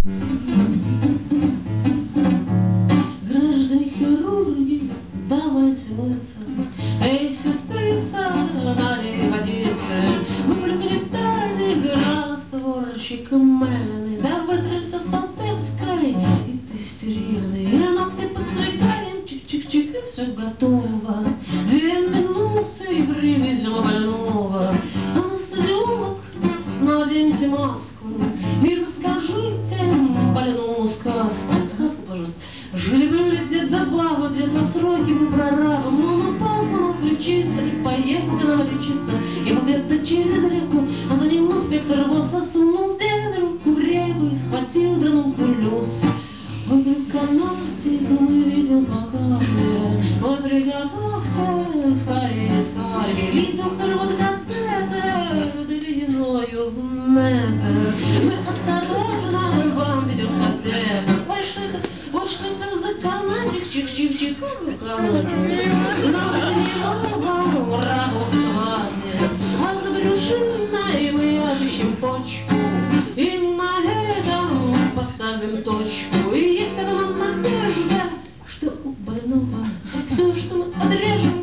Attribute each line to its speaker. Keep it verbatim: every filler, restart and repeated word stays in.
Speaker 1: Граждане хирурги, давайте мыться. Эй, сестрица, налей водицы. Выплюхни в тазик растворчик мыльный. Да вытремся салфеткой, и ты стерильный. И ногти подстригаем, чик-чик-чик, и все готово. Две минуты и привезем больного. Анестезиолог, наденьте маску и расскажите больному сказку. Сказку, пожалуйста. Жили-были дед да баба, дед на стройке был прорабом. Он упал, сломал ключица и поехал к нам лечиться. И вот где-то через реку, а за ним инспектор его сосунул деда руку в реку и схватил дранункулез. Ой, приканайте, мы видим показывая. Ой, приготовьте, скорее, скорее. И доктор вот катетер длиною в метр. Мы осторожно вам ведем катетер. Ой, что это, ой, что это за канатик, чих-чих-чих, канатик. Нам не вам работать хватит. А за брюшиной мы отыщем почку. И на этом поставим точку. И есть одна надежда, что у больного все, что мы отрежем,